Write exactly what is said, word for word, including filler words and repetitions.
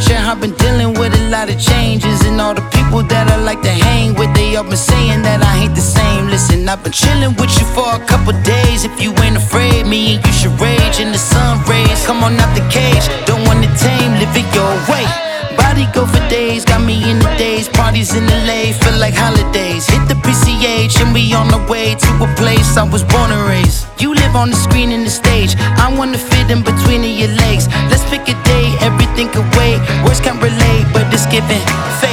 temperature. I've been dealing with a lot of changes, and all the people that I like to hang with, they all been saying that I ain't the same. Listen, I've been chilling with you for a couple days. If you ain't afraid, me and you should rage in the sun rays. Come on out the cage, don't want it tame, live it your way. Body go for days, got me in the days. Parties in L A, feel like holidays. Hit the P C H and we on the way to a place I was born and raised. You live on the screen and the stage, I wanna fit in between of your legs. Let's pick a day, everything can wait. Words can't relate, but it's giving.